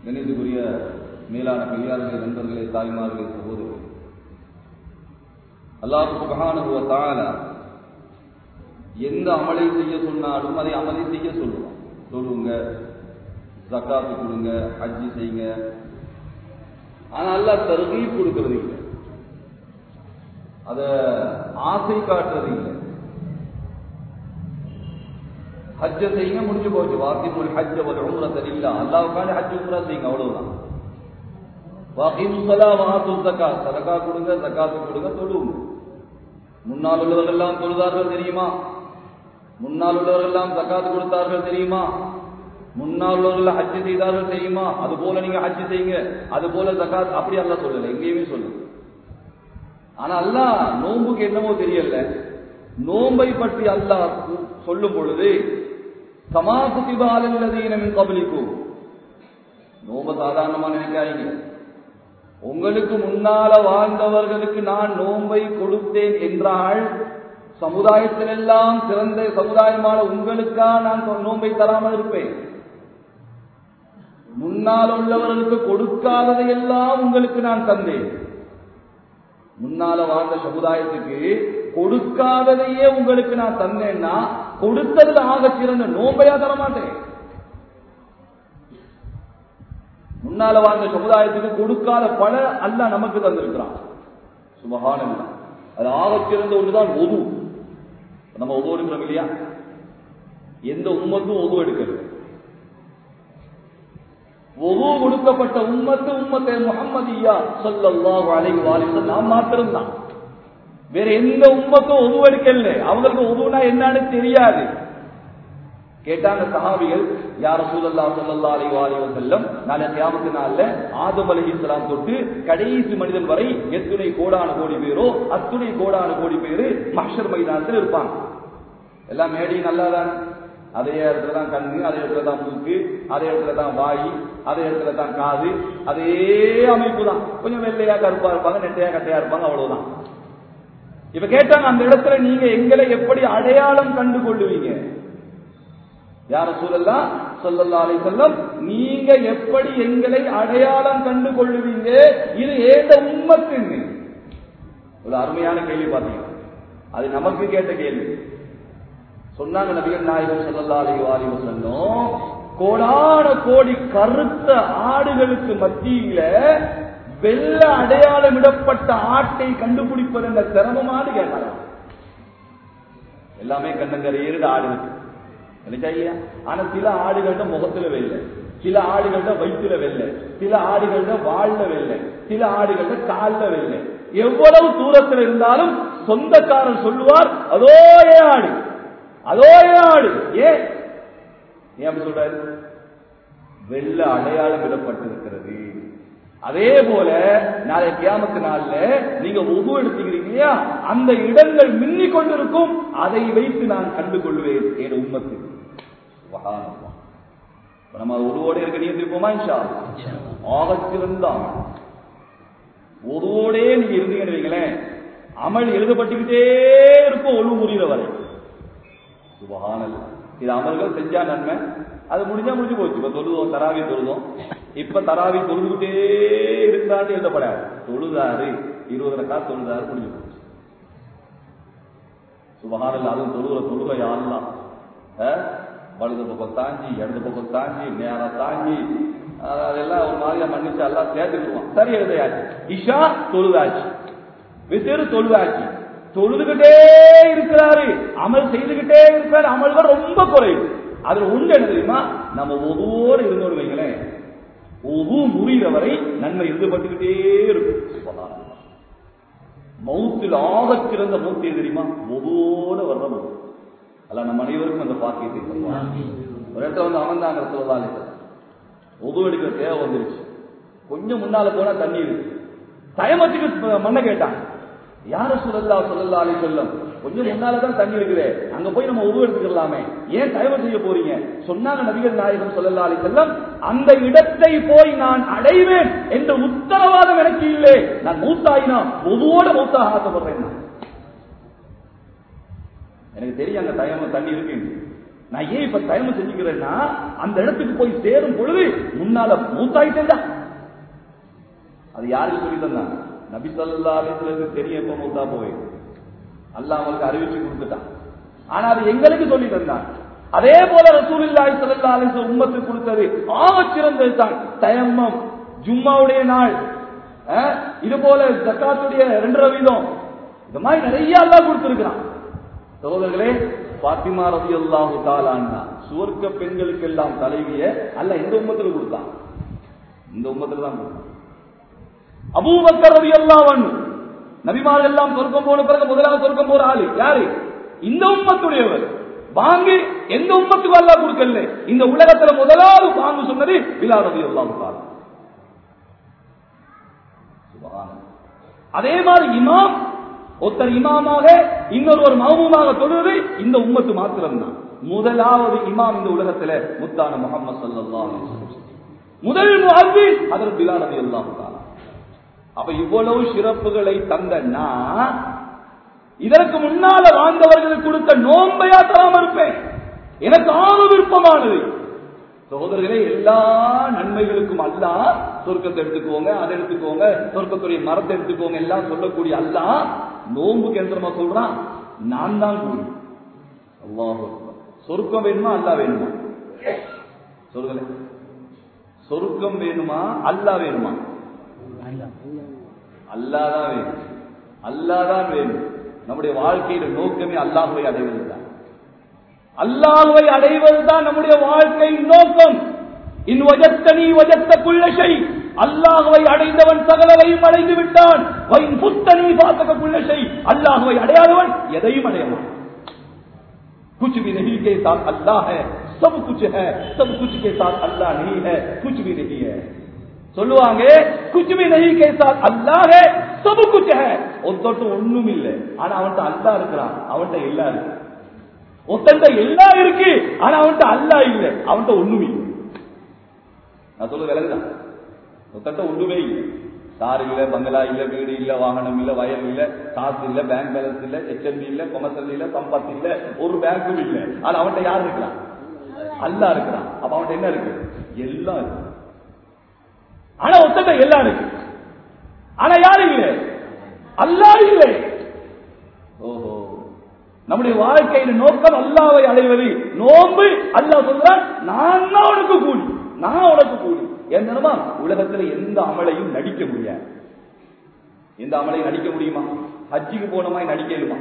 கணிதக்குரிய மேலான பெரியார்களே, நண்பர்களே, தாய்மார்களே, சகோதரர்களே, அல்லாஹ் சுப்ஹானஹு வ தஆலா எந்த அமலை செய்ய சொன்னாலும் அதை அமலை செய்ய சொல்லுவான். தொழுங்க, ஜக்காத்து கொடுங்க, ஹஜ்ஜி செய்யுங்க. ஆனா அல்லாஹ் தர்கீப் கொடுக்கிறது இல்லை, அத ஆசை காட்டுறது இல்லை. ஹஜ்ஜ செய்யுங்க, முடிஞ்சு போச்சு. வாக்கிமுல் ஹஜ்ஜ வல் உம்ரத லில்லாஹ், அல்லாஹ்வுக்காக ஹஜ் உம்ரா செய்யுங்க, அவ்வளவுதான். வாக்கிமுஸ் ஸலா வ ஆத்துஸ் ஸகாத், ஸதகா கொடுங்க, ஸகாத் கொடுங்க, தொழுங்க. முன்னால் உள்ளவர்கள் எல்லாம் தொழுதார்கள் தெரியுமா? முன்னால் உள்ளவர்கள் எல்லாம் ஸகாத் கொடுத்தார்கள் தெரியுமா? முன்னால் உள்ளவர்கள் ஹஜ் செய்தார்கள் தெரியுமா? அது போல நீங்க ஹஜ் செய்யுங்க, அது போல ஸகாத். அப்படி அல்லாஹ் சொல்லல, எங்கேயுமே சொல்லல. ஆனா அல்லாஹ் நோன்புக்கு என்னமோ தெரியல, நோன்பை பற்றி அல்லாஹ் சொல்லும் பொழுது கமா குதிப அலல்லதீன மின் கப்லிக்கும், நோன்பு சாதாரணமா நினைக்காதீங்க. உங்களுக்கு முன்னால வாழ்ந்தவர்களுக்கு நான் நோன்பை கொடுத்தேன் என்றால் சமுதாயத்தில் எல்லாம் சிறந்த சமுதாயமான உங்களுக்கா நான் நோன்பை தராமல் இருப்பேன்? முன்னால் உள்ளவர்களுக்கு கொடுக்காததை எல்லாம் உங்களுக்கு நான் தந்தேன். முன்னால வாழ்ந்த சமுதாயத்துக்கு கொடுக்காததையே உங்களுக்கு நான் தந்தேன்னா கொடுத்ததுல ஆக சிறந்த நோன்பையா தரமாட்டேன். முன்னால வாழ்ந்த சமுதாயத்துக்கு கொடுக்காத பல அல்லாஹ் நமக்கு தந்திருக்கிறான். சுப்ஹானல்லாஹ். அது ஆக சிறந்த ஒன்றுதான் ஒது. நம்ம ஒது எடுக்கிறோம் இல்லையா? எந்த உம்மத்தும் ஒது எடுக்கிறது. ஒது கொடுக்கப்பட்ட உம்மத்தை முஹம்மதியா ஸல்லல்லாஹு அலைஹி வஸல்லம் நாம் மாத்திரம்தான். வேற எந்த உம்மத்தும் ஒது எடுக்கல. அவங்களுக்கு ஒதுனா என்னன்னு தெரியாது. கேட்டாங்க சஹாபிகள், யா ரசூலல்லாஹ் ஸல்லல்லாஹு அலைஹி வஸல்லம், நாளை கியாமத் நாள்ல ஆதம் அலைஹிஸ்ஸலாம் தொட்டு கடைசி மனிதன் வரை எத்துணை கோடான கோடி பேரோ அத்துணை கோடான கோடி பேரு மஹ்ஷர் மைதானத்தில் இருப்பாங்க. எல்லாம் மேடி நல்லாதான், அதே இடத்துல தான் கண்ணு, அதே இடத்துல தான் மூக்கு, அதே இடத்துல தான் வாய், அதே இடத்துல தான் காது, அதே அமைப்பு தான். கொஞ்சம் வெள்ளையா கருப்பா இருப்பாங்க, நெட்டையா கட்டையா இருப்பாங்க, அவ்வளவுதான். இப்ப கேட்டாங்க, அந்த இடத்துல நீங்க எங்களை எப்படி அடையாளம் கண்டு கொள்ளுவீங்க? யா ரசூலல்லாஹ் ஸல்லல்லாஹு அலைஹி வஸல்லம், நீங்க எப்படி எங்களை அடையாளம் கண்டு கொள்ளுவீங்க? இது ஏத உம்மத்துன்னு ஒரு அருமையான கேள்வி பாத்தீங்க. அது நமக்கு கேட்ட கேள்வி. சொன்னாங்க நபிகள் நாயகம் ஸல்லல்லாஹு அலைஹி வஸல்லம், கோடான கோடி கருத்த ஆடுகளுக்கு மத்தியில வெள்ள அடையாளமிடப்பட்ட ஆட்டை கண்டுபிடிப்பது என்ற சிரமமானு கேட்டாங்க. எல்லாமே கண்ணங்கரையேறு ஆடு இல்லையா? ஆனா சில ஆடுகள்ட முகத்துல வெள்ள, சில ஆடுகள்ட வயிற்றுல வெள்ள, சில ஆடுகள்ட வால்ல வெள்ள, சில ஆடுகள்ட கால்ல வெள்ள. எவ்வளவு தூரத்தில் இருந்தாலும் சொந்தக்காரர் சொல்லுவார், அதோ ஆடு, அதோ ஆடு. ஏன் அப்படி சொல்றாரு? வெள்ள அடையாளம் விடப்பட்டிருக்கிறது. அதே போல நாளை கியாமத்து நாள்ல நீங்க ஒவ்வொரு எடுத்துக்கிறீங்க இல்லையா, அந்த இடங்கள் மின்னிக் கொண்டிருக்கும். அதை வைத்து நான் கண்டு கொள்வேன் என் உம்மத்துக்கு. நம்ம ஒருவோடு இருக்க நியந்திருப்போமா? இன்ஷா அல்லாஹ். ஆகச்சிறந்தான் ஒருவோடே நீங்க இருந்தீங்கன்னு வைங்களேன், அமல் எழுதப்பட்டுக்கிட்டே இருக்கும் ஒழு முறிகிற வரை. சுப்ஹானல்லாஹ். இது அமல்கள் செஞ்சா நன்மை, அது முடிஞ்சா முடிஞ்சு போச்சு. இப்ப தொழுதோம், தராவி தொழுதோம். இப்ப தராவி தொழுதுகிட்டே இருந்தான்னு எழுதப்படாது. தொழுதாரு 20 ரக்காத் தொழுதாரு, முடிஞ்சு போச்சு. சுப்ஹானல்லாஹ். அதுவும் தொழுகை யாரெல்லாம் வலது பக்கம் தாஞ்சி, இடது பக்கம் தாஞ்சி, நேரம் தாஞ்சி, அதெல்லாம் ஒரு மாதிரியா மன்னிச்சு எல்லாம் சேர்த்துக்குவான். சரி, எழுதையாச்சு. இஷா தொழுதாச்சு, விசிறு தொழுதாச்சு, தொழுதுகிட்டே இருக்கிறாரு, அமல் செய்துகிட்டே இருக்கிறாரு. அமல்கள் ரொம்ப குறைவு. அதுல ஒன்று என்ன தெரியுமா? நம்ம ஒவ்வொரு இருந்தோடு வைங்களேன், ஒவ்வொரு முறிகிற வரை நன்மை எழுதப்பட்டுக்கிட்டே இருக்கும். மௌத்தில் ஆக சிறந்த மௌத்து தெரியுமா? ஒவ்வொரு வர்ற மௌத்து. அல்ல நம்ம அனைவருக்கும் அந்த பாக்கியத்தை தருவான். ஒரு இடத்துல வந்து அமர்ந்தாங்க சொல்லலாலே, ஒது எடுக்கிற தேவை வந்துருச்சு. கொஞ்சம் முன்னால போனா தண்ணி இருக்கு. தயமத்துக்கு மண்ணை கேட்டாங்க, யார ஸல்லல்லாஹு அலைஹி வஸல்லம், கொஞ்சம் முன்னாலதான் தண்ணி இருக்குது, அங்க போய் நம்ம ஒது எடுத்துக்கலாமே, ஏன் தயவு செய்ய போறீங்க? சொன்னாங்க நபிகள் நாயகம் ஸல்லல்லாஹு அலைஹி வஸல்லம், அந்த இடத்தை போய் நான் அடைவேன் என்ற உத்தரவாதம் எனக்கு இல்லை. நான் மூத்தாயினா ஒதுவோட மூத்தாக ஆசைப்படுறேன். எனக்கு தெரியும் அங்க தயம தண்ணி இருக்கு. நான் ஏன் இப்ப தயமம் செஞ்சுக்கிறேன்னா அந்த இடத்துக்கு போய் சேரும் பொழுது முன்னால மூத்தாயிட்டேன். அது யாருக்கு சொல்லி தந்தாங்க? நபி ஸல்லல்லாஹு அலைஹி வஸல்லம் தெரியும் எப்ப மூத்தா போய் அல்லாஹ் அவங்களுக்கு அறிவிச்சு கொடுத்துட்டான். ஆனா அது எங்களுக்கு சொல்லி தந்தான். அதே போல ரசூலுல்லாஹி ஸல்லல்லாஹு அலைஹி வஸல்லம் உம்மத்துக்கு கொடுத்தது ஆகச் சிறந்தது தான் தயம்மம். ஜும்மாவுடைய நாள், இது போல ஜக்காத்துடைய 2% இந்த மாதிரி நிறைய அல்லாஹ் கொடுத்திருக்கிறான். சகோதரர்களே, பாத்திமா ரலியல்லாஹு தஆலா அன்ஹா சுவர்க்க பெண்களுக்கு எல்லாம் தலைவிய அல்லாஹ் இந்த உம்மத்துல கொடுத்தான். இந்த உம்மத்துல தான் கொடுத்தான். அபூபக்கர் ரலியல்லாஹு அன்ஹு நபிமார்கள் எல்லாம் சொர்க்கம் போன பிறகு முதலாவது சொர்க்கம் போற ஆளு யாரு? இந்த உம்மத்துடையவர். பாங்கு எந்த உம்மத்துக்கு அல்லாஹ் கொடுக்கல. இந்த உலகத்துல முதலாவது பாங்கு சொன்னது பிலால் ரலியல்லாஹு தஆலா. சுப்ஹானல்லாஹ். அதே மாதிரி இமாம், ஒருத்தர் இமாமாக இன்னொரு மஅமூமாக தொழுவது இந்த உம்மத்து மாத்திரம்தான். முதலாவது இமாம் இந்த உலகத்துல முத்தான முஹம்மது ஸல்லல்லாஹு அலைஹி வஸல்லம். முதல் முஅஸ்ஸின் ஹஜ்ரத் பிலால் ரலியல்லாஹு தஆலா. அப்ப இவ்வளவு சிறப்புகளை தந்தன்னா இதற்கு முன்னால வாழ்ந்தவர்களுக்கு கொடுத்த நோன்பையா தராம இருப்பேன். எனக்கு ஆறு விருப்பமானது. சகோதரர்களே, எல்லா நன்மைகளுக்கும் அல்லாஹ் சொர்க்கத்தை எடுத்துக்கோங்க, அதை எடுத்துக்கோங்க, சொர்க்கத்துடைய மரத்தை எடுத்துக்கோங்க எல்லாம் சொல்லக்கூடிய அல்லாஹ் நோன்புக்கு எந்திரமா சொல்றான், நான் தான் கூலி. அல்லாஹ் சொர்க்கம் வேணுமா அல்லாஹ் வேணுமா? சொல்லுங்களே, சொர்க்கம் வேணுமா அல்லாஹ் வேணுமா? அல்லாஹ் வேணும். அல்லாஹ் தான் வேணும். நம்முடைய வாழ்க்கையில நோக்கமே அல்லாஹ்வை அடைவதுதான். அல்லாஹ்வை அடைவதுதான் நம்முடைய வாழ்க்கை நோக்கம். இன் வஜத்தனி வஜத்த குல்ல ஷை, அல்லாஹ்வை அடைந்தவன் சகலவையும் அடைந்து விட்டான். வைன் புத்தனி பாத்தக குல்ல ஷை, அல்லாஹ்வை அடையாதவன் எதையும் அடையலாம். कुछ भी नहीं के साथ अल्लाह है, सब कुछ है, सब कुछ के साथ अल्लाह नहीं है, कुछ भी नहीं है. சொல்லுவாங்க कुछ भी नहीं के साथ अल्लाह है, सब कुछ है. ஒருத்தட்ட ஒண்ணும் இல்லை, ஆனா அவன்கிட்ட அல்லாஹ் இருக்கிறான், அவன்கிட்ட எல்லாம் இருக்கு. ஒருத்தன்ட்ட எல்லாம் இருக்கு, ஆனா அவன்கிட்ட அல்லாஹ் இல்லை, அவன்கிட்ட ஒண்ணும் இல்லை. நான் சொல்ல விலகுதான். ஒருத்தன்ட்ட ஒண்ணுமே இல்லை, கார் இல்ல, பங்களா இல்ல, வீடு இல்ல, வாகனம் இல்ல, வயல் இல்ல, காசு இல்ல, பேங்க் பேலன்ஸ் இல்ல, HMB இல்ல, கொமர்ஷியல் இல்ல, சம்பத் இல்ல, ஒரு பேங்க்கும் இல்ல. ஆனா அவன்கிட்ட யார் இருக்கிறான்? அல்லாஹ் இருக்கிறான். அப்ப அவன்கிட்ட என்ன இருக்கு? எல்லாம் இருக்கு. ஆனா ஒருத்தட்ட எல்லாம் இருக்கு, ஆனா யாரு இல்லை? அல்லாஹ் இல்லை. ஓஹோ, நம்முடைய வாழ்க்கையில நோக்கம் அல்லாஹ்வை அடைவது. நோன்பு அல்லாஹ் சொல்றான், நான் தான் உனக்கு கூலி, நான் உனக்கு கூலி. என்னமா உலகத்துல எந்த அமலையும் நடிக்க முடியாது. எந்த அமலையும் நடிக்க முடியுமா? ஹஜ்ஜிக்கு போன மாதிரி நடிக்கலுமா?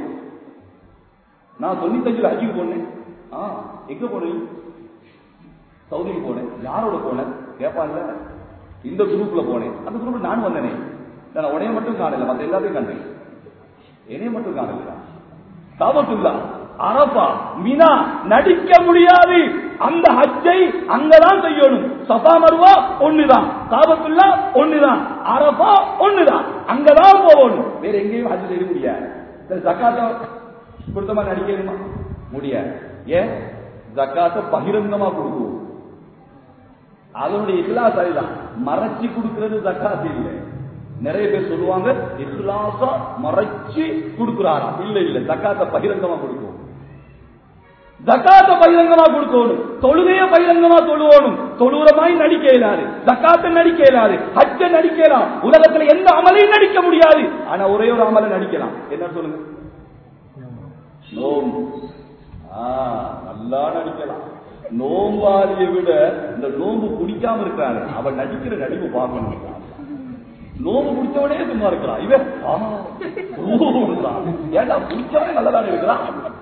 நான் 95 ஹஜ்ஜிக்கு போனேன். எங்க போனேன்? சவுதிக்கு போனேன். யாரோட போனேன் கேட்பான்ல. இந்த குரூப்ல போனேன். அந்த குரூப்ல நான் வந்தேனே. நான் உனைய மட்டும் காணல, மற்ற எல்லாத்தையும் கண்டேன். என்னைய மட்டும் காணல. காபத்துல்லா, அரபா, மினா நடிக்க முடியாது. அந்த ஹஜ்ஜை அங்கதான் செய்யணும். சஃபா மர்வா ஒண்ணுதான், காபத்துல்லா ஒண்ணுதான், அரபா ஒண்ணுதான், அங்கதான் போகணும். வேற எங்கேயும் ஹஜ் செய்ய முடியாது. ஜக்காத்தை கொடுத்தமா நடிக்கணுமா? முடியாது. ஏன்? ஜக்காத்தை பகிரங்கமா கொடுக்கும். அதனுடைய இஹ்லாஸ் அதுதான். மறைச்சி கொடுக்கிறது ஜக்காத் இல்லை. நிறைய பேர் சொல்லுவாங்க இஹ்லாஸா மறைச்சி கொடுக்கிறாரா? இல்ல இல்ல, ஜக்காத்தை பகிரங்கமா கொடுக்கும். ஜக்காத்தை பகிரங்கமா கொடுக்கணும். தொழுகைய பகிரங்கமா தொழுவணும். தொழுறமாய் நடிக்க இயலாது, ஜக்காத்தை நடிக்க இயலாது, ஹஜ்ஜ நடிக்கலாம். உலகத்துல எந்த அமலையும் நடிக்க முடியாது. ஆனா ஒரே ஒரு அமலை நடிக்கலாம். என்ன சொல்லுங்க? நோம்பு. நல்லா நடிக்கலாம். நோம்பாளியை விட இந்த நோம்பு குடிக்காம இருக்கிறாரு, அவன் நடிக்கிற நடிப்பு பார்க்கணும். நோம்பு குடிச்சவனே சும்மா இருக்கிறான். இவன் ஏண்டா குடிச்சவனே நல்லதான் இருக்கிறான்.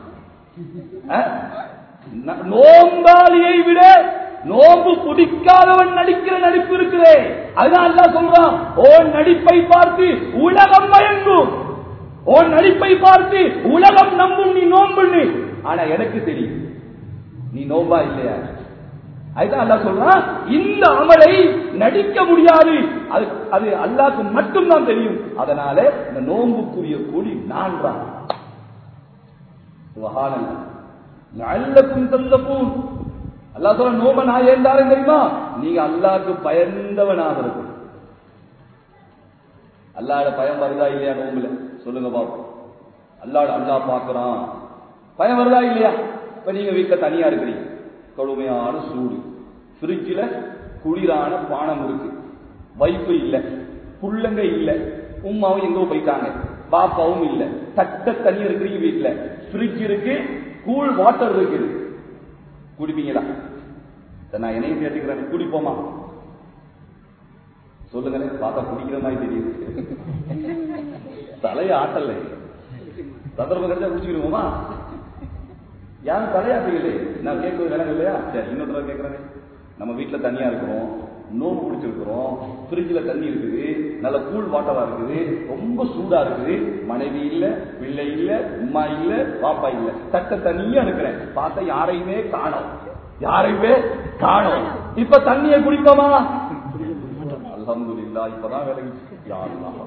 நோம்பாளியை விட நோம்பு குடிக்காதவன் நடிக்கிற நடிப்பு இருக்கிறே. அதுதான் அல்லாஹ் சொல்றான், ஓன் நடிப்பை பார்த்து உலகம் மயங்கும், ஓன் நடிப்பை பார்த்து உலகம் நம்பும். நீ நோம்புன்னு, ஆனா எனக்கு தெரியும் நீ நோம்பா இல்லையா. அதுதான் அல்லாஹ் சொல்றான், இந்த அமலை நடிக்க முடியாது, அது அல்லாஹ்க்கு மட்டும்தான் தெரியும். அதனால இந்த நோம்புக்குரிய கூலி நான் தான். சுப்ஹானல்லாஹ். லஅல்லக்கும் தத்தகூன். அல்லாஹ் சொல்ற நோம்ப நான் ஏன் தாரேன் தெரியுமா? நீங்க அல்லாஹ்க்கு பயந்தவனாக இருக்கும். அல்லாஹ்ட பயம் வருதா இல்லையா நோம்புல? சொல்லுங்க பாப்போம். அல்லாஹ் பாக்குறான், பயம் வருதா இல்லையா? இப்ப நீங்க வீட்டுல தனியா இருக்கிறீங்க, கடுமையான சூடு, ஃப்ரிட்ஜில் குளிரான பானம் இருக்கு, வைப்பு இல்ல, புள்ளங்க இல்ல, உமாவும் எங்கோ போயிட்டாங்க, பாப்பாவும் இல்ல, தட்ட தண்ணி இருக்கிறீங்க வீட்டுல, ஃப்ரிட்ஜ் இருக்கு, கூல் வாட்டர் இருக்குது, குடிப்பீங்களா? நான் என்னையும் கேட்டுக்கிறேன், குடிப்போமா? சொல்லுங்களேன், பார்த்தா குடிக்கிற மாதிரி தெரியுது. தலைய ஆட்டல, சந்தர்ப்பம் கிடைச்சா குடிச்சுக்கிடுவோமா? யாரும் தலையாட்டுகளே. நான் கேட்கறது விலங்கு இல்லையா? சரி, இன்னொரு கேட்கறேன். நம்ம வீட்டுல தனியா இருக்கிறோம், நோம்பு குடிச்சிருக்கிறோம், ஃப்ரிட்ஜில் தண்ணி இருக்குது, நல்ல கூல் வாட்டரா இருக்குது, ரொம்ப சூடா இருக்குது, மனைவி இல்ல, பிள்ளை இல்ல, உமா இல்ல, பாப்பா இல்ல, தட்ட தனியா இருக்கிறேன், பார்த்தா யாரையுமே காணோம், யாரையுமே காணோம். இப்ப தண்ணியை குடிப்போமா? அல்ஹம்துலில்லாஹ், இப்பதான் வேலைக்கு யாருலாம்.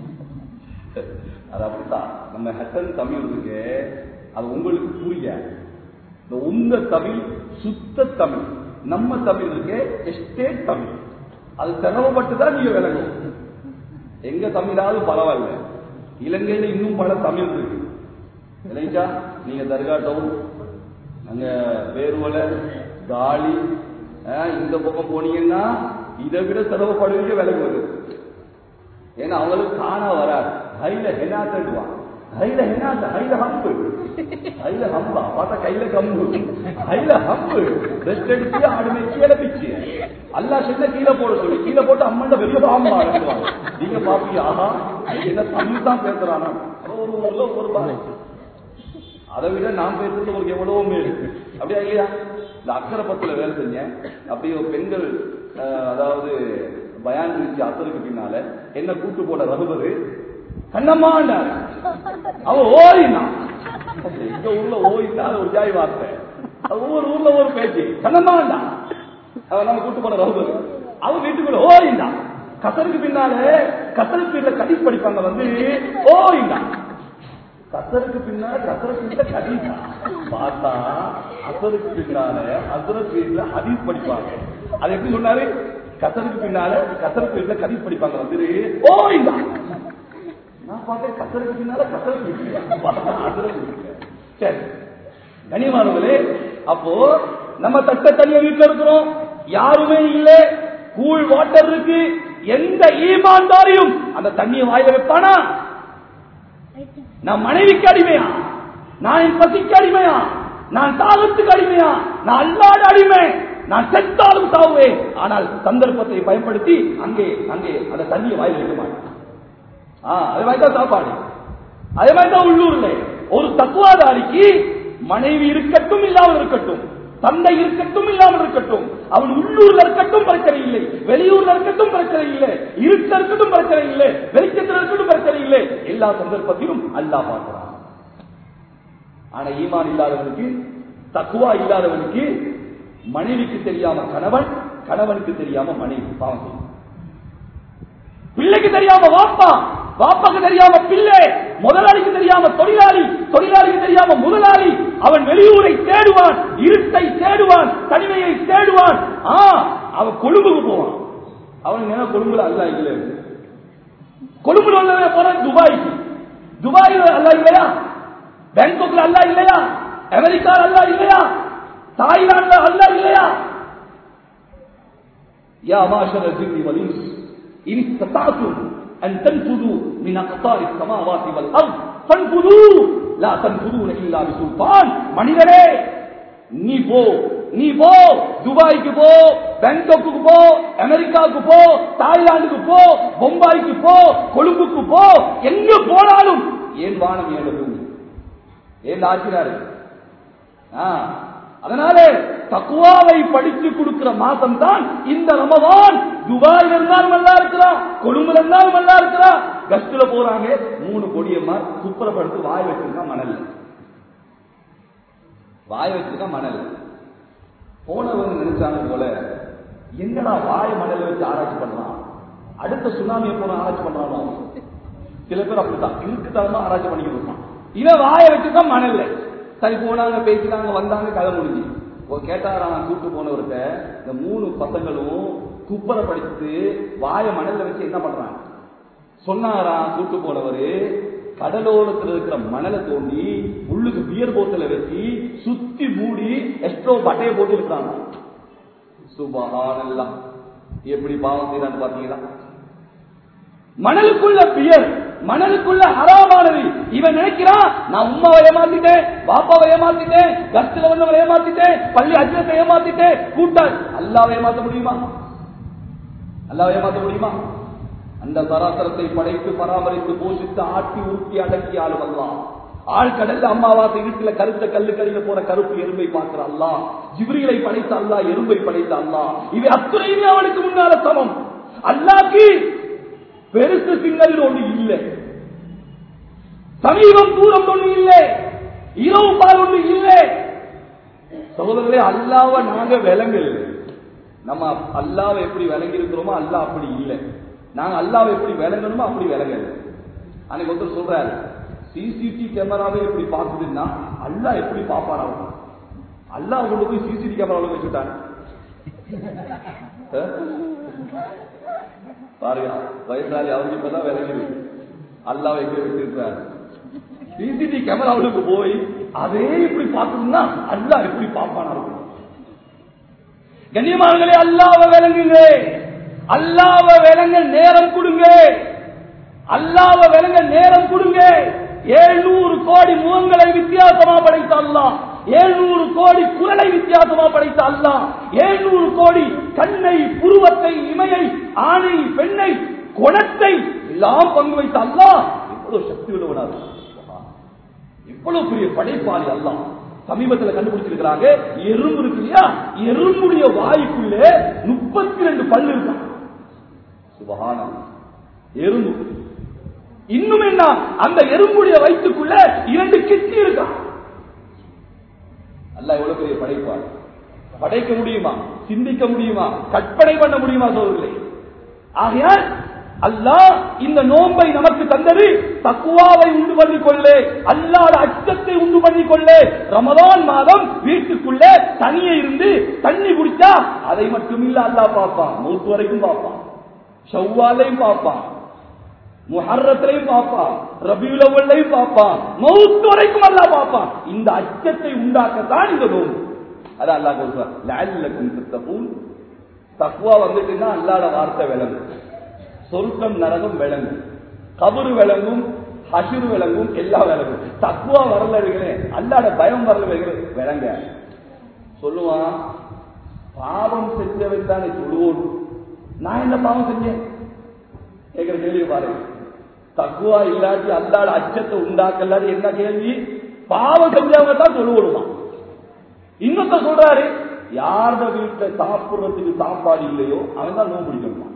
அது அப்படித்தான். நம்ம ஹசன் தமிழ் இருக்கு, அது உங்களுக்கு புரிய, உங்க தமிழ் சுத்த தமிழ், நம்ம தமிழ் இருக்கு எஸ்டேட் தமிழ், அது செலவுப்பட்டுதான் நீங்க விளங்கும். எங்க தமிழாவது பரவாயில்ல, இலங்கையில இன்னும் பல தமிழ் இருக்கு இல்லைங்களா? நீங்க தர்காட்டம், அங்க வேறுவல, காலி, இந்த பக்கம் போனீங்கன்னா இதை விட செலவுப்படுவீங்க விளங்குவது. ஏன்னா அவங்களுக்கு காணா வராது. கையில ஹெனா தட்டுவான், கையில ஹெனா, கையில ஹம்பு, கையில ஹம்பா பார்த்தா கையில கம்பு, கையில ஹம்பு, ரெஸ்ட் எடுத்து ஆடுமை கீழே பிச்சு அல்லா செல்ல கீழே போட சொல்லி கீழே போட்டு அம்மன் வெளியே பாம்பா அடங்குவாங்க. நீங்க பாப்பீங்க, ஆஹா என்ன தமிழ் தான் பேசுறானா, ஒரு ஊர்ல ஒரு பாரு, அதை விட நான் பேசுறது உங்களுக்கு எவ்வளவோ மேல், அப்படியா இல்லையா? இந்த அக்கரைப்பத்துல வேலை செஞ்சேன், அப்படியே பெண்கள், அதாவது பயான் இருந்துச்சு அசருக்கு பின்னால, என்ன கூட்டு போட ரகுபரு கண்ணம்மாண்டாரு, அவ ஓடினா, இந்த ஊர்ல ஓடினா ஒரு ஜாய் வார்த்தை, ஒவ்வொரு ஊர்ல ஒரு பேச்சு, கண்ணம்மாண்டா அவன் நம்ம கூட்டு போட ரகுபரு, அவன் வீட்டுக்குள்ள ஓடினா, கசருக்கு பின்னால கசருக்கு வீட்டுல கடி படிப்பாங்க வந்து ஓடினா, கசருக்கு பின்னால கசருக்கு வீட்டுல கடிதா பார்த்தா, அசருக்கு பின்னால அசருக்கு வீட்டுல ஹதீஸ் படிப்பாங்க. அது எப்படி சொன்னாரு? கசருக்கு பின்னால கசருக்கு வீட்டுல கதீஸ் படிப்பாங்க வந்து ஓடினா, நான் பார்த்தேன் கசருக்கு பின்னால கசருக்கு வீட்டுல. சரி கனிமானவர்களே, அப்போ நம்ம தட்ட தனியா வீட்டுல இருக்கிறோம், யாருமே இல்லை, கூல் வாட்டர் இருக்கு, எந்த ஈமான்தாரியும் அந்த தண்ணியை வாயில வைப்பானா? நான் மனைவிக்கு அடிமையா, நான் என் பசிக்கு அடிமையா, நான் தாகத்துக்கு அடிமையா, நான் அல்லாத அடிமை, நான் செத்தாலும் சாவுவேன். ஆனால் சந்தர்ப்பத்தை பயன்படுத்தி அங்கே அங்கே அந்த தண்ணியை வாயில் வைக்க மாட்டேன். அதே மாதிரிதான் சாப்பாடு, அதே மாதிரிதான் உள்ளூர்ல ஒரு தக்குவாதாரிக்கு மனைவி இருக்கட்டும் இல்லாமல் இருக்கட்டும், தந்தை இருக்கட்டும் இல்லாமல் இருக்கட்டும், அவன் உள்ளூர்ல இருக்கட்டும் பிரச்சனை இல்லை, வெளியூர்ல இருக்கட்டும் பிரச்சனை இல்லை, இருட்ட இருக்கட்டும் பிரச்சனை இல்லை, வெளிச்சத்தில் இருக்கட்டும் பிரச்சனை இல்லை, எல்லா சந்தர்ப்பத்திலும் அல்லாஹ் பார்க்கிறான். ஆனா ஈமான் இல்லாதவனுக்கு, தக்குவா இல்லாதவனுக்கு, மனைவிக்கு தெரியாம கணவன், கணவனுக்கு தெரியாம மனைவி பாவம் செய்யும், பிள்ளைக்கு தெரியாம வாப்பா, வாப்பாக்கு தெரியாம பிள்ளை, முதலாளிக்கு தெரியாம தொழிலாளி, தொழிலாளிக்கு தெரியாம முதலாளி, அவன் வெளியூரை தேடுவான், இருட்டை தேடுவான், தனிமையை தேடுவான். அவன் கொழும்புக்கு போவான், அவன் என்ன கொழும்புல அல்ல இல்லை, கொழும்புல வந்தவன போற துபாய்க்கு, துபாயில அல்ல இல்லையா, பேங்காக்ல அல்ல இல்லையா, அமெரிக்கால அல்ல இல்லையா, தாய்லாந்துல அல்ல இல்லையா? யா மாஷர ஜின்னி வல் இன்ஸ் இன் இஸ்ததாதும் அன் தன்ஃபுது மின் அக்தாரி ஸமாவாதி வல் அர்த் ஃபன்ஃபுது லா தன்ஃபுதுன இல்லா பிசுல்தான். மனிதரே நீ போ, நீ போ, துபாய்க்கு போ, பேங்காக்கு போ, அமெரிக்காவுக்கு போ, தாய்லாந்துக்கு போ, பொம்பாய்க்கு போ, கொழும்புக்கு போ, எங்க போனாலும் ஏன் வானம் ஏழு பூமி, ஏன் ஆச்சினாரு? அதனால தக்குவாவை படித்து கொடுக்கிற மாசம் தான் இந்த ரமதான். துபாயில் இருந்தாலும் நல்லா இருக்கிறான், கொழும்புல இருந்தாலும் நல்லா இருக்கிறான், கஸ்ட்ல போறாங்க, 3 கொடியம்மா குப்புறப்படுத்து வாய் வச்சிருக்கா மணல், வாய் வச்சிருக்கா மணல். போனவங்க நினைச்சாங்க போல, என்னடா வாய் மணல் வச்சு ஆராய்ச்சி பண்றான், அடுத்த சுனாமியை போன ஆராய்ச்சி பண்றானோ. சில பேர் அப்படித்தான் இழுக்குத்தனமா ஆராய்ச்சி பண்ணிக்கிட்டு இருக்கான், இவன் வாயை வச்சுதான் மணல். சரி போனாங்க, பேசினாங்க, வந்தாங்க, கதை முடிஞ்சு. கேட்டாரா கூட்டு போனவர்கிட்ட, இந்த 3 பசங்களும் குப்பரை படித்து வாய மணல்ல வச்சு என்ன பண்றாங்க சொன்னாரா? கூட்டு போனவரு கடலோரத்தில் இருக்கிற மணலை தோண்டி உள்ளுக்கு பியர் போத்தல வச்சு சுத்தி மூடி ஊத்தி எஸ்ட்ரோ பட்டையை போட்டு இருக்காங்க. சுபஹானல்லாஹ், எப்படி பாவம் செய்யறான்னு பாத்தீங்களா? மணலுக்குள்ள பியர், மணலுக்குள்ள ஹராமானது. இவன் நினைக்கிறான், நான் உம்மாவை ஏமாத்திட்டேன், பாப்பாவை ஏமாத்திட்டேன், கஸ்தில வந்தவரை ஏமாத்திட்டேன், பள்ளி அஜ்ஜத்தை ஏமாத்திட்டேன், கூட்டாள். அல்லாஹ்வை ஏமாத்த முடியுமா? அல்லாஹ்வை ஏமாத்த முடியுமா? அந்த சராசரத்தை படைத்து பராமரித்து போஷித்து ஆட்டி உருட்டி அடக்கி ஆளும் அல்லாஹ். ஆழ்கடல் அம்மாவாசை வீட்டுல கருத்த கல்லுக்கடியில போற கருப்பு எறும்பை பார்க்கிற அல்லாஹ், ஜிப்ரீலை படைத்த அல்லாஹ், எறும்பை படைத்த அல்லாஹ், இவை அத்துறையுமே அவனுக்கு முன்னால சமம். அல்லாஹ்க்கு பெருசு சின்னல் ஒன்று இல்லை, சமீபம் தூரம் ஒன்று இல்லை, இரவு பால் ஒன்று இல்லை. சகோதரர்களே, அல்லாஹ்வை நாங்க விளங்கல. நம்ம அல்லாஹ்வை எப்படி விளங்கி இருக்கிறோமோ அல்லாஹ் அப்படி இல்லை. நாங்க அல்லாஹ்வை எப்படி விளங்கணுமோ அப்படி விளங்கல. அன்னைக்கு ஒருத்தர் சொல்றாரு, சிசிடி கேமராவே எப்படி பார்க்குதுன்னா அல்லாஹ் எப்படி பாப்பாரா? அல்லாஹ் கொண்டு போய் சிசிடி கேமராவில் வச்சுட்டாங்க பாருங்க. வயசாளி அவருக்கு இப்பதான் விளங்குது அல்லாஹ் எங்க வச்சிருக்கிறாரு. சிசிடி கேமராவுக்கு போய் அதே இப்படி பார்க்கணும்னா அல்லாஹ் எப்படி பாப்பானா இருக்கும்? கண்ணியமானவர்களே, அல்லாஹ்வை விளங்குங்க, அல்லாஹ்வை விளங்க நேரம் கொடுங்க, அல்லாஹ்வை விளங்க நேரம் கொடுங்க. 700 கோடி முகங்களை வித்தியாசமா படைத்த அல்லாஹ், 700 கோடி குரலை வித்தியாசமா படைத்த அல்லாஹ், 700 கோடி கண்ணை, புருவத்தை, இமையை, ஆணை, பெண்ணை, குணத்தை எல்லாம் பங்கு வைத்த அல்லாஹ் எவ்வளவு சக்தி உள்ளவனாக, எவ்வளவு பெரிய படைப்பாளி அல்லாஹ். சமீபத்தில் கண்டுபிடிச்சிருக்கிறாங்க, எறும்பு இருக்கு இல்லையா, எறும்புடைய வாய்க்குள்ளே 32 பல்லு இருக்கான். சுபஹானல்லாஹ். எறும்பு இன்னும் என்ன, அந்த எறும்புடைய வயிற்றுக்குள்ள 2 கிட்னி இருக்கா. அல்லாஹ் எவ்வளவு பெரிய படைப்பார். படைக்க முடியுமா? சிந்திக்க முடியுமா? கற்பனை பண்ண முடியுமா சோதர்களே? ஆகையால் அல்லாஹ் இந்த நோன்பை நமக்கு தந்தது தக்வாவை உண்டு பண்ணிக் கொள்ளே, அல்லாஹ்வுடைய அச்சத்தை உண்டு பண்ணிக் கொள்ளே. ரமதான் மாதம் வீட்டுக்குள்ளே தனியே இருந்து தண்ணி குடிச்சா அதை மட்டும் இல்ல அல்லாஹ் பார்ப்பான், மௌத் வரைக்கும் பார்ப்பான், ஷவ்வாலையும் பார்ப்பான், முஹர்ரத்திலையும் பார்ப்பான், ரபியுல் அவ்வல்லையும் பார்ப்பான், மௌத் வரைக்கும் அல்லாஹ் பார்ப்பான். இந்த அச்சத்தை உண்டாக்கத்தான் இந்த நோன்பு. அதான் அல்லாஹ் சொல்றான், லஅல்லக்கும் தத்தகூன். தக்வா வந்துட்டுன்னா அல்லாஹ்வுடைய வார்த்தை விளங்கும், சொர்க்கம் நரகம் விளங்கும், கபர் விளங்கும், ஹஷ்ர் விளங்கும், எல்லாம் விளங்கும். தக்வா வரல இருக்கிறே, அல்லாஹ்வுடைய பயம் வரல விளங்க. சொல்லுவான், பாவம் செஞ்சவன் தானே சொல்லுவோம், நான் என்ன பாவம் செஞ்சேன் கேட்கிற கேள்வி பாருங்க. தக்குவா இல்லாட்டி அல்லாஹ்வுடைய அச்சத்தை உண்டாக்கலாது என்ன கேள்வி? பாவம் செஞ்சவங்க தான் சொல்லுவோமா. இன்னொருத்த சொல்றாரு, யார வீட்டுல சாப்பிடுறதுக்கு சாப்பாடு இல்லையோ அவன் தான் நோன்பு பிடிக்கணுமா.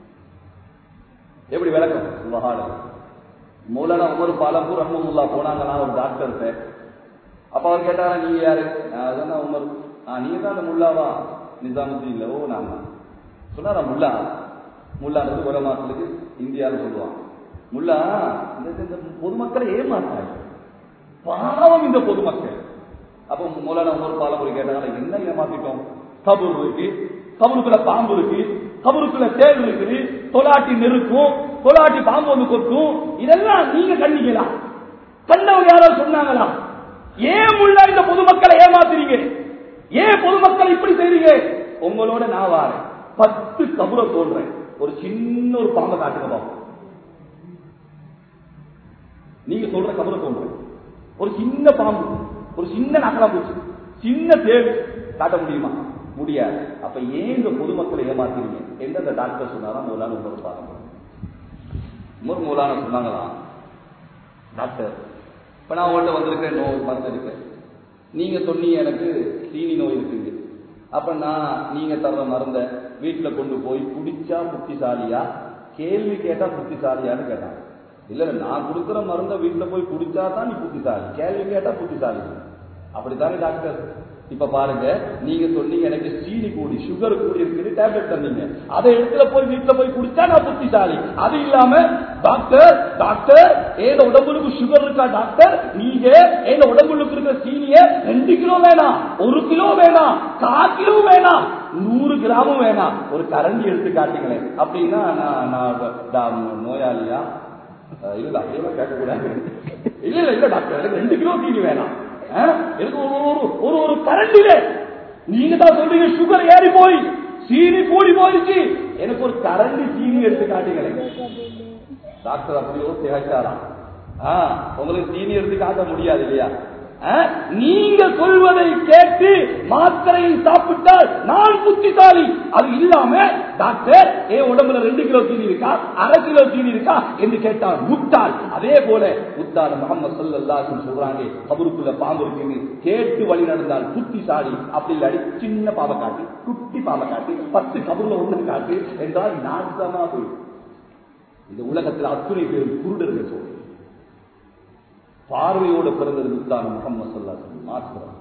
எப்படி விளக்கம்? சுபஹானல்லாஹ். மௌலானா உமர் பாலம்பூர் ரஹ்மத்துல்லாஹ் போனாங்கன்னா ஒரு டாக்டர்கிட்ட. அப்ப அவர் கேட்டாரா, நீங்க யாரு? அதான் உமர். நீங்க தான் அந்த முல்லாவா? நிசாமுத்தீன் இல்ல. ஓ நான் தான் சொன்னாரா. முல்லா, முல்லான்றது ஒரு மாசத்துக்கு இந்தியாவில் சொல்லுவாங்க. முல்லா இந்த பொதுமக்களை ஏமாத்தாங்க, பாவம் இந்த பொதுமக்கள். அப்ப மௌலானா உமர் பாலம்பூர் கேட்டாங்க, என்ன ஏமாத்திட்டோம்? கபூர் இருக்கு, கபருக்குள்ள பாம்பு இருக்கு, கபருக்குள்ள தேள் இருக்குது, தொலாட்டி நெருக்கும், தொலாட்டி பாம்பு வந்து கொட்டும், இதெல்லாம் நீங்க கண்டிக்கலாம், கண்டவங்க யாராவது சொன்னாங்களா? ஏன் முல்லா இந்த பொதுமக்களை ஏமாத்துறீங்க? ஏன் பொதுமக்களை இப்படி செய்றீங்க? உங்களோட நான் வாரேன், 10 கபரை தோன்றேன், ஒரு சின்ன ஒரு பாம்பை காட்டுங்க பாப்போம். நீங்க சொல்ற கபரை தோன்றேன், ஒரு சின்ன பாம்பு, ஒரு சின்ன நகலா பூச்சி, சின்ன தேள் காட்ட முடியுமா? முடியாது. அப்ப ஏன் இந்த பொதுமக்களை ஏமாத்துறீங்க என்று அந்த டாக்டர் சொன்னாரா. மௌலானா உமர் பாருங்க, உமர் மௌலானா சொன்னாங்களா, டாக்டர் இப்ப நான் உங்கள்கிட்ட வந்திருக்கேன், நோய் மருந்து இருக்கேன், நீங்க சொன்னீங்க எனக்கு சீனி நோய் இருக்குங்க. அப்ப நான் நீங்க தர்ற மருந்த வீட்டுல கொண்டு போய் குடிச்சா புத்திசாலியா, கேள்வி கேட்டா புத்திசாலியான்னு கேட்டாங்க. இல்ல நான் கொடுக்குற மருந்த வீட்டுல போய் குடிச்சா தான் நீ புத்திசாலி, கேள்வி கேட்டா புத்திசாலி. அப்படித்தானே டாக்டர்? இப்ப பாருங்க, நீங்க சொன்னீங்க எனக்கு சீனி கூடி, சுகர் கூடி இருக்குது, டேப்லெட் தந்தீங்க, அதை இடத்துல போய் வீட்டுல போய் குடிச்சா நான் புத்திசாலி. அது இல்லாம டாக்டர் டாக்டர் ஏத உடம்புக்கு சுகர் இருக்கா டாக்டர், நீங்க ஏத உடம்புக்கு இருக்கிற சீனிய 2 கிலோ வேணாம், 1 கிலோ வேணாம், 1/4 கிலோ வேணாம், 100 கிராமும் வேணாம், ஒரு கரண்டி எடுத்து காட்டுங்களேன். அப்படின்னா நான் நோயாளியா? இல்ல கேட்கக்கூடாது. இல்ல இல்ல டாக்டர் எனக்கு 2 கிலோ சீனி வேணாம், எனக்கு ஒரு ஒரு கரண்டில நீங்க தான் சொல்றீங்க சுகர் ஏறி போய் சீனி கூடி போயிடுச்சு, எனக்கு ஒரு கரண்டி சீனி எடுத்து காட்டுங்களேன். டாக்டர் அப்படியோ திகச்சாராம், உங்களுக்கு சீனி எடுத்து காட்ட முடியாது இல்லையா? நீங்க சொல்வதை கேட்டு மாத்திரையை சாப்பிட்டால் நான் புத்திசாலி, அது இல்லாம டாக்டர் உடம்புல 2 கிலோ சீனி இருக்கா 1/2 கிலோ சீனி இருக்கா என்று கேட்டால் முட்டாள். அதே போல முத்தான முஹம்மது ஸல்லல்லாஹு அலைஹி வஸல்லம் சொல்றாங்க, கபருக்குள்ள பாம்பு இருக்குன்னு கேட்டு வழி நடந்தால் புத்திசாலி, அப்படி இல்லாடி சின்ன பாம்பை காட்டி குட்டி பாம்பை காட்டி 10 கபருல ஒன்று காட்டு என்றால் நாசமா போயிடும். இந்த உலகத்தில் அத்துணை பேரும் குருடர்கள் சொல்றேன். பார்வையோடு பிறந்தது முத்தான முஹம்மது ஸல்லல்லாஹு அலைஹி வஸல்லம் மாத்திரம்.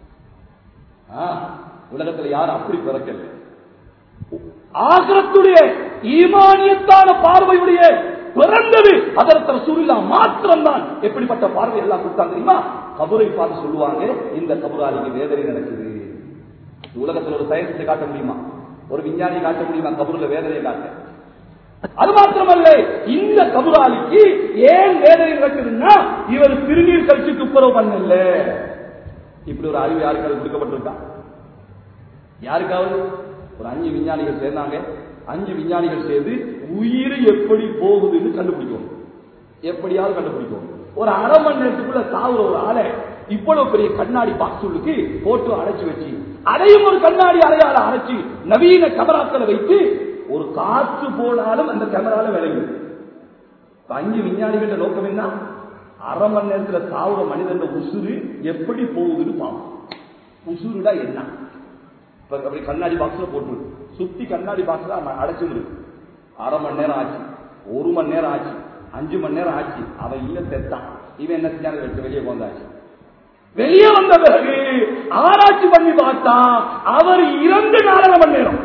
உலகத்தில் யாரும் அப்படி பிறக்கல. ஆகிரத்துடைய ஈமானியத்தான பார்வையுடைய பிறந்தது ஹஜ்ரத் ரசூலுல்லாஹ் மாத்திரம்தான். எப்படிப்பட்ட பார்வை எல்லாம் கொடுத்தாங்க தெரியுமா? கபரை பார்த்து சொல்லுவாங்க, இந்த கபராளிக்கு வேதனை நடக்குது. உலகத்தில் ஒரு சயின்ஸை காட்ட முடியுமா? ஒரு விஞ்ஞானியை காட்ட முடியுமா கபருல வேதனையை காட்ட? அது மாத்திரமல்ல, இந்த கபராளிக்கு ஏன் வேதனை நடக்குதுன்னா இவர் திருநீர் கழிச்சு துப்புரவு பண்ணல. இப்படி ஒரு அறிவு யாருக்காவது கொடுக்கப்பட்டிருக்கா? யாருக்காவது? ஒரு 5 விஞ்ஞானிகள் சேர்ந்தாங்க. 5 விஞ்ஞானிகள் சேர்ந்து உயிர் எப்படி போகுதுன்னு கண்டுபிடிக்கும். எப்படியாவது கண்டுபிடிக்கும். ஒரு 1/2 மணி நேரத்துக்குள்ள சாவுற ஒரு ஆளை இவ்வளவு பெரிய கண்ணாடி பாக்ஸுக்கு போட்டு அடைச்சு வச்சு, அதையும் ஒரு கண்ணாடி அறையால அடைச்சு நவீன கேமராக்களை வைத்து ஒரு காற்று போனாலும் அந்த கேமரால விளங்குது. 5 விஞ்ஞானிகள நோக்கம் என்ன? 1/2 மணி நேரத்துல சாவுற மனிதன் உசுறு எப்படி போகுதுன்னு பார்ப்போம். உசுருடா என்ன? அப்படி கண்ணாடி பாக்ஸ்ல போட்டு சுத்தி கண்ணாடி பாக்ஸ்ல அடைச்சு இருக்கு. 1/2 மணி நேரம் ஆச்சு, 1 மணி நேரம் ஆச்சு, 5 மணி நேரம் ஆச்சு. அவன் இல்ல செத்தான். இவன் என்ன செஞ்சாங்க? வெளியே வந்தாச்சு. வெளியே வந்த பிறகு ஆராய்ச்சி பண்ணி பார்த்தா அவர் இறந்து 4 மணி நேரம்.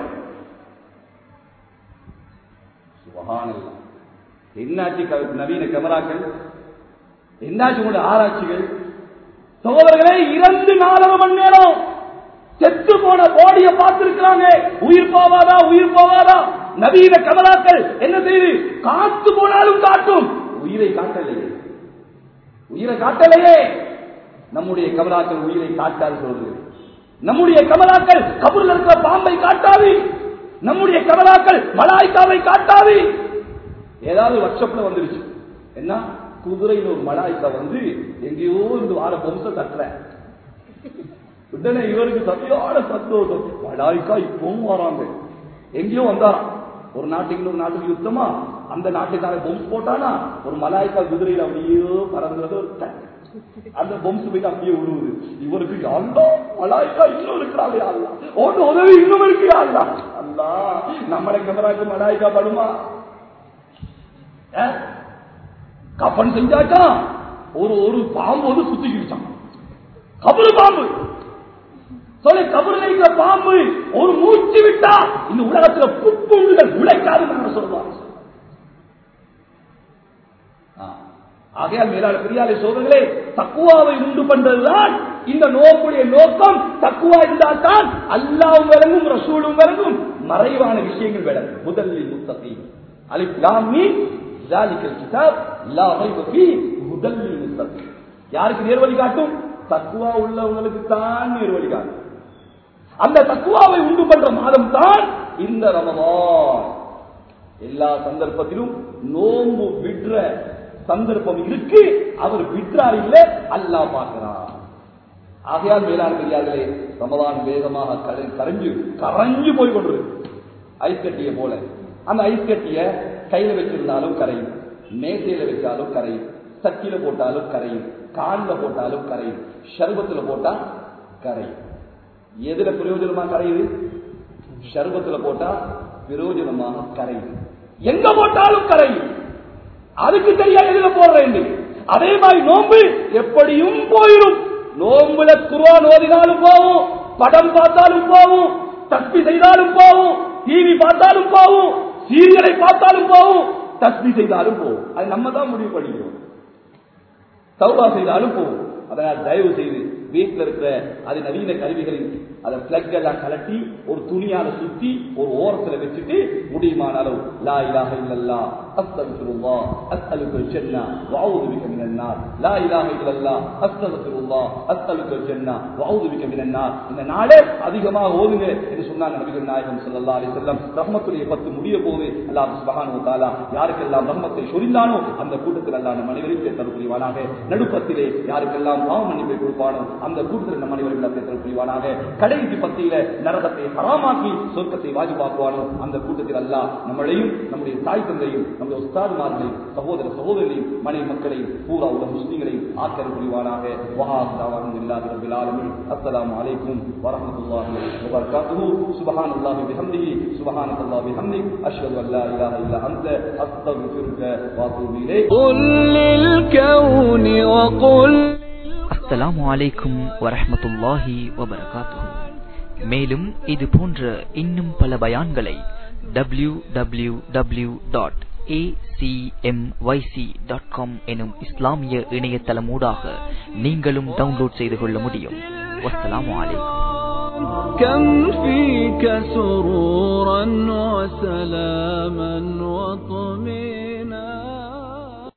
என்னாச்சு நவீன கேமராக்கள்? என்னாச்சு உங்களுடைய ஆராய்ச்சிகள்? சகோதரர்களே, இறந்து 4 மணி நேரம் செத்து போன பாடிய பார்த்திருக்கிறாங்க. உயிர் போவாதா உயிர் போவாதா? நவீன கேமராக்கள் என்ன செய்து காத்து போனாலும் காட்டும், உயிரை காட்டலையே. உயிரை காட்டலையே. நம்முடைய கேமராக்கள் உயிரை காட்டாது சொல்றது. நம்முடைய கேமராக்கள் கபூர்ல இருக்கிற பாம்பை காட்டாது. நம்முடைய கேமராக்கள் மலாய்க்காவை காட்டாது. ஏதாவது வர்க்ஷாப்ல வந்துருச்சு என்ன, குதிரையில் ஒரு மலாய்க்கா வந்து எங்கேயோ இந்த வார பொம்ச தட்டுற உடனே இவருக்கு சரியான சந்தோஷம். மலாய்க்கா இப்பவும் வராங்க. எங்கேயோ வந்தாராம். ஒரு நாட்டுக்கு இன்னொரு நாட்டுக்கு யுத்தமா, அந்த நாட்டுக்கான பொம்ஸ் போட்டானா ஒரு மலாய்க்கா குதிரையில் அப்படியோ பறந்துறது. அந்த பொம்ஸ் போயிட்டு அப்படியே விழுவுது. இவருக்கு அல்லா மலாய்க்கா இன்னும் இருக்கிறாங்க. அல்லா ஒன்று உதவி இன்னும் இருக்கு. அல்லா அல்லா நம்மளை கேமராக்கு மலாய்க்கா படுமா? கப்பன் செஞ்சாச்சா ஒரு பாம்பு வந்து சுத்திக்கிட்டான். கபரு பாம்பு சொல்லி கபருல இருக்கிற பாம்பு ஒரு மூச்சு விட்டா இந்த உலகத்தில் புட்புண்டுகள் உழைக்காது சொல்லுவாங்க. ஆகையால் மேலான பெரியாரை சோதர்களே, தக்குவாவை உண்டு பண்றதுதான் இந்த நோக்குடைய நோக்கம். தக்குவா இருந்தால் தான் அல்லாஹ்வும் விளங்கும், ரசூலும் விளங்கும், மறைவான விஷயங்கள் விளங்கும். முதலில் முத்தகீன் அலிஃப் லாம் மீம் ஸாலிகல் கிதாப் லா ரைப ஃபீஹி ஹுதல் லில் முத்தகீன். யாருக்கு நேர்வழி காட்டும்? தக்குவா உள்ளவங்களுக்கு தான் நேர்வழி காட்டும். அந்த தக்குவாவை உண்டு பண்ற மாதம் தான் இந்த ரமலான். எல்லா சந்தர்ப்பத்திலும் நோன்பு விடுற சந்தர்ப்பம் இருக்கு. அவர் விற்றார் இல்ல, அல்லாஹ் பார்க்கிறார். ஆகையால் மேலான பெரியார்களே, ரமலான் வேகமாக கரைஞ்சு போய் கொண்டிருக்கு. ஐஸ் கட்டிய போல. அந்த ஐஸ் கட்டிய கையில வச்சிருந்தாலும் கரையும், மேசையில வச்சாலும் கரையும், சட்டியில போட்டாலும் கரையும், கான்ல போட்டாலும் கரையும், ஷர்பத்துல போட்டா கரையும். எதுல பிரயோஜனமா கரையுது? ஷர்பத்துல போட்டா பிரயோஜனமாக கரையும். எங்க போட்டாலும் கரையும். அதுக்கு தெரியா எதுல போடுறேன். அதே மாதிரி நோன்பு எப்படியும் போயிடும். நோன்புல குர்ஆன் ஓதினாலும் போகும், படம் பார்த்தாலும் போகும், தஸ்பீஹ் செய்தாலும் போகும், டிவி பார்த்தாலும் போகும், சீரியலை பார்த்தாலும் போகும், தஸ்பீஹ் செய்தாலும் போகும். அது நம்ம தான் முடிவு பண்ணிக்கிறோம். தௌபா செய்தாலும் போகும். அதனால் தயவு செய்து வீட்டில் இருக்கிற அது நவீன கருவிகளின் அதை பிளக் எல்லாம் கலட்டி ஒரு துணியால சுத்தி ஒரு ஓரத்துல வச்சுட்டு முடியுமான அளவு லா இலாஹ இல்லல்லாஹ் அஸ்தக்ஃபிருல்லாஹ் அஸ்அலுக்கல் ஜன்னah வஅஊது பிக மினன் நார், லா இலாஹ இல்லல்லாஹ் அஸ்தக்ஃபிருல்லாஹ் அஸ்அலுக்கல் ஜன்னah வஅஊது பிக மினன் நார். இந்த நாளே அதிகமாக ஓதுங்க என்று சொன்னாங்க நபிகள் நாயகம் ஸல்லல்லாஹு அலைஹி வஸல்லம். ரஹ்மத்துடைய 10 முடிய போது அல்லாஹ் சுப்ஹானஹு வ தஆலா யாருக்கெல்லாம் ரஹ்மத்தை சொரிந்தானோ அந்த கூட்டத்தில் அல்லாஹ் நம் அனைவரையும் தருள் புரிவானாக. நடுப்பத்திலே யாருக்கெல்லாம் பாவ மன்னிப்பை கொடுப்பானோ அந்த கூட்டத்தில் நம் அனைவரையும் தருள் புரிவானாக. கடைசி பத்தியில நரகத்தை ஹராமாக்கி சொர்க்கத்தை வாஜிபாக்குவானோ அந்த கூட்டத்தில் அல்லாஹ் நம்மளையும் நம்முடைய தாய் தந்தையும் நம்முடைய உஸ்தாதுமார்களையும் சகோதர சகோதரிகளையும் மனைவி மக்களையும் பூரா உள்ள முஸ்லிம்களையும் ஆக்கல் புரிவானாக. அஸ்ஸலாமு அலைக்கும் வரஹ்மத்துல்லாஹி வ பரகாத்துஹு. சுப்ஹானல்லாஹி பிஹம்திஹி சுப்ஹானல்லாஹி பிஹம்திஹி அஷ்ஹது அன் லா இலாஹா இல்லா அன்த அஸ்தக்ஃபிருக வ அத்தூபு இலைக். குல் லில் கௌனி வ குல். அஸ்ஸலாமு அலைக்கும் வரஹ்மத்துல்லாஹி வ பரகாத்துஹு. மேலும் இது போன்ற இன்னும் பல பயான்களை www.acmyc.com எனும் இஸ்லாமிய இணையதளமூடாக நீங்களும் டவுன்லோட் செய்து கொள்ள முடியும். வஸ்ஸலாமு அலைக்கும். كم فيك سرورا وسلاما وطمئنانا